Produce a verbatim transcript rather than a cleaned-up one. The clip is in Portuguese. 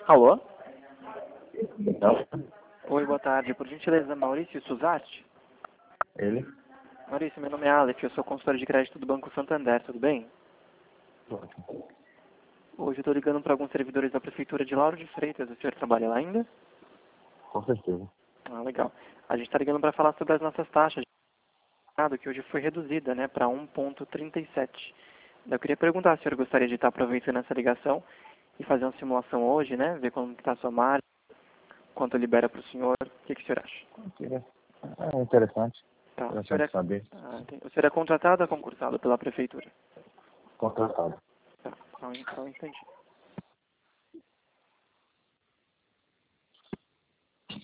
Alô? Não? Oi, boa tarde. Por gentileza, Maurício Suzatti? Ele? Maurício, meu nome é Aleph, eu sou consultor de crédito do Banco Santander, tudo bem? Hoje eu estou ligando para alguns servidores da Prefeitura de Lauro de Freitas. O senhor trabalha lá ainda? Com certeza. Ah, legal. A gente está ligando para falar sobre as nossas taxas de mercado, que hoje foi reduzida, né, para um vírgula trinta e sete. Eu queria perguntar se o senhor gostaria de estar aproveitando essa ligação e fazer uma simulação hoje, né, ver como está a sua margem, quanto libera para o senhor. O que, que o senhor acha? É interessante. Tá. O senhor Interessante é, saber. ah, tem- o senhor é contratado ou concursado pela Prefeitura? Contratado. Tá, só um, só um instantinho.